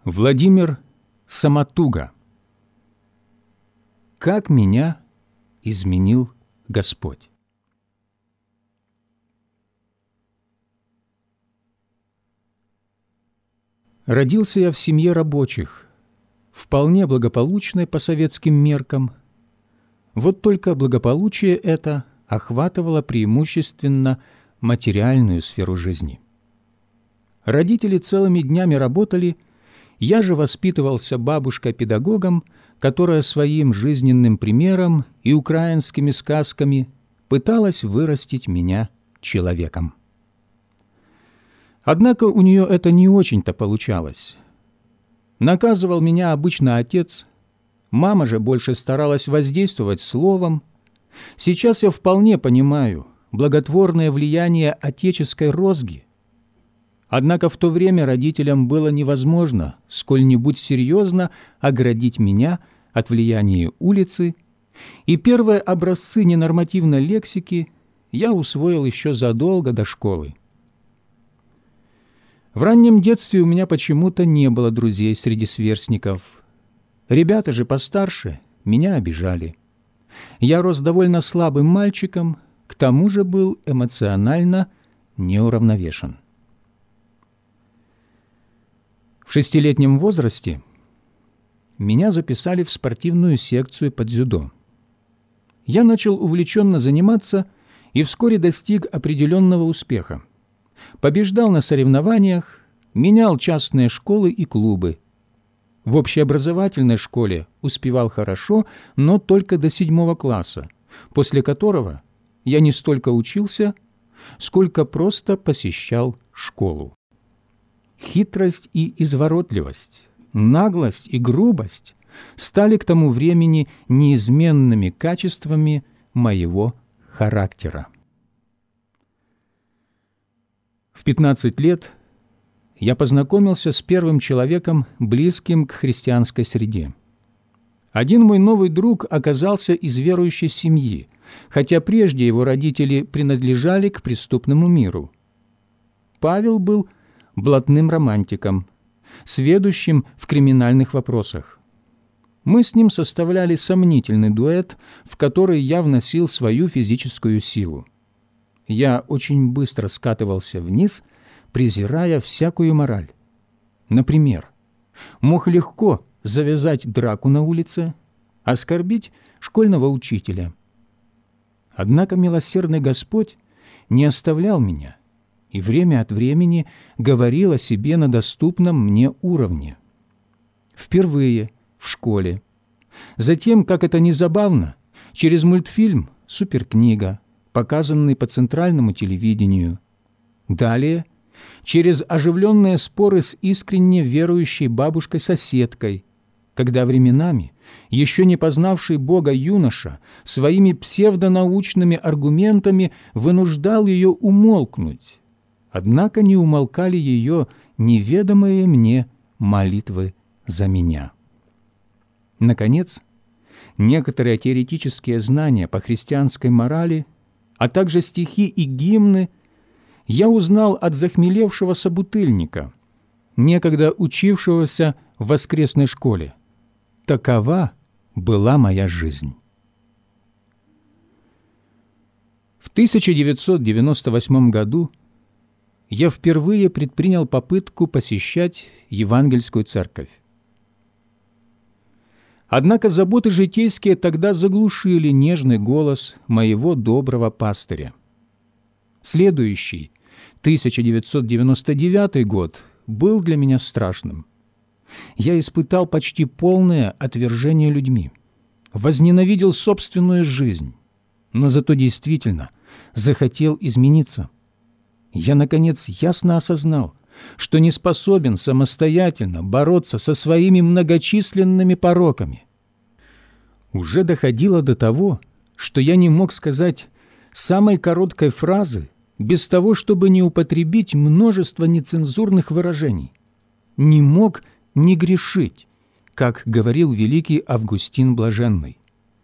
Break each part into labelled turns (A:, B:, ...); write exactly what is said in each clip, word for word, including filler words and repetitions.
A: Владимир Самотуга. Как меня изменил Господь. Родился я в семье рабочих, вполне благополучной по советским меркам. Вот только благополучие это охватывало преимущественно материальную сферу жизни. Родители целыми днями работали, я же воспитывался бабушкой-педагогом, которая своим жизненным примером и украинскими сказками пыталась вырастить меня человеком. Однако у нее это не очень-то получалось. Наказывал меня обычно отец, мама же больше старалась воздействовать словом. Сейчас я вполне понимаю благотворное влияние отеческой розги. Однако в то время родителям было невозможно сколь-нибудь серьезно оградить меня от влияния улицы, и первые образцы ненормативной лексики я усвоил еще задолго до школы. В раннем детстве у меня почему-то не было друзей среди сверстников. Ребята же постарше меня обижали. Я рос довольно слабым мальчиком, к тому же был эмоционально неуравновешен. В шестилетнем возрасте меня записали в спортивную секцию по дзюдо. Я начал увлеченно заниматься и вскоре достиг определенного успеха. Побеждал на соревнованиях, менял частные школы и клубы. В общеобразовательной школе успевал хорошо, но только до седьмого класса, после которого я не столько учился, сколько просто посещал школу. Хитрость и изворотливость, наглость и грубость стали к тому времени неизменными качествами моего характера. В пятнадцать лет я познакомился с первым человеком, близким к христианской среде. Один мой новый друг оказался из верующей семьи, хотя прежде его родители принадлежали к преступному миру. Павел был блатным романтиком, сведущим в криминальных вопросах. Мы с ним составляли сомнительный дуэт, в который я вносил свою физическую силу. Я очень быстро скатывался вниз, презирая всякую мораль. Например, мог легко завязать драку на улице, оскорбить школьного учителя. Однако милосердный Господь не оставлял меня и время от времени говорил о себе на доступном мне уровне. Впервые в школе. Затем, как это ни забавно, через мультфильм «Суперкнига», показанный по центральному телевидению. Далее, через оживленные споры с искренне верующей бабушкой-соседкой, когда временами еще не познавший Бога юноша своими псевдонаучными аргументами вынуждал ее умолкнуть, однако не умолкали ее неведомые мне молитвы за меня. Наконец, некоторые теоретические знания по христианской морали, а также стихи и гимны я узнал от захмелевшего собутыльника, некогда учившегося в воскресной школе. Такова была моя жизнь. В тысяча девятьсот девяносто восьмом году я впервые предпринял попытку посещать евангельскую церковь. Однако заботы житейские тогда заглушили нежный голос моего доброго пастыря. Следующий, тысяча девятьсот девяносто девятый год, был для меня страшным. Я испытал почти полное отвержение людьми, возненавидел собственную жизнь, но зато действительно захотел измениться. Я, наконец, ясно осознал, что не способен самостоятельно бороться со своими многочисленными пороками. Уже доходило до того, что я не мог сказать самой короткой фразы без того, чтобы не употребить множество нецензурных выражений. Не мог не грешить, как говорил великий Августин Блаженный.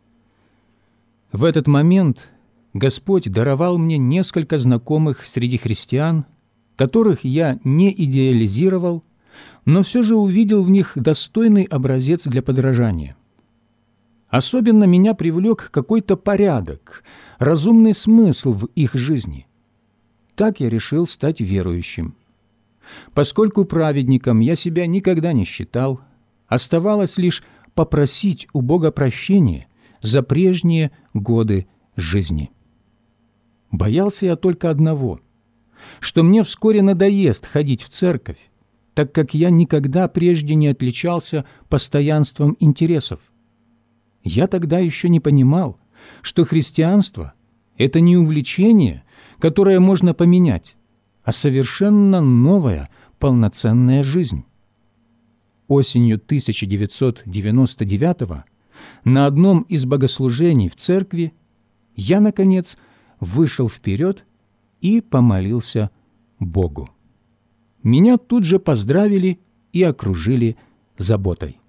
A: В этот момент Господь даровал мне несколько знакомых среди христиан, которых я не идеализировал, но все же увидел в них достойный образец для подражания. Особенно меня привлек какой-то порядок, разумный смысл в их жизни. Так я решил стать верующим. Поскольку праведником я себя никогда не считал, оставалось лишь попросить у Бога прощения за прежние годы жизни. Боялся я только одного, что мне вскоре надоест ходить в церковь, так как я никогда прежде не отличался постоянством интересов. Я тогда еще не понимал, что христианство – это не увлечение, которое можно поменять, а совершенно новая полноценная жизнь. Осенью тысяча девятьсот девяносто девятого на одном из богослужений в церкви я, наконец, вышел вперед и помолился Богу. Меня тут же поздравили и окружили заботой.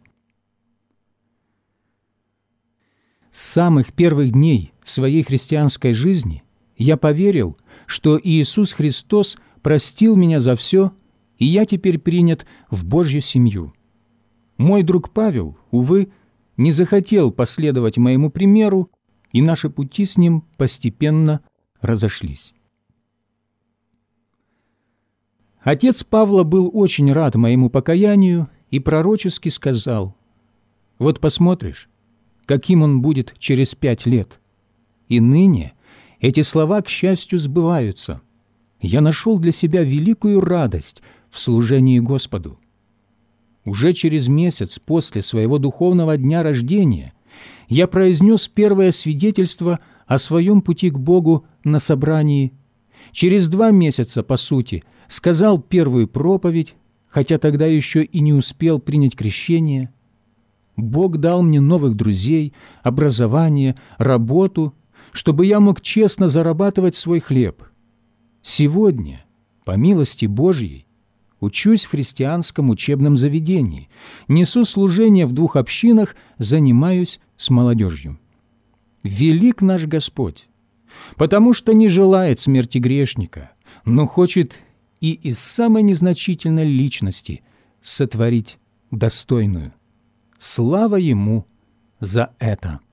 A: С самых первых дней своей христианской жизни я поверил, что Иисус Христос простил меня за все, и я теперь принят в Божью семью. Мой друг Павел, увы, не захотел последовать моему примеру, и наши пути с ним постепенно разошлись. Отец Павла был очень рад моему покаянию и пророчески сказал: «Вот посмотришь, каким он будет через пять лет». И ныне эти слова, к счастью, сбываются. Я нашел для себя великую радость в служении Господу. Уже через месяц после своего духовного дня рождения я произнес первое свидетельство о своем пути к Богу на собрании. Через два месяца, по сути, сказал первую проповедь, хотя тогда еще и не успел принять крещение. Бог дал мне новых друзей, образование, работу, чтобы я мог честно зарабатывать свой хлеб. Сегодня, по милости Божьей, учусь в христианском учебном заведении, несу служение в двух общинах, занимаюсь с молодежью. Велик наш Господь, потому что не желает смерти грешника, но хочет и из самой незначительной личности сотворить достойную. Слава Ему за это!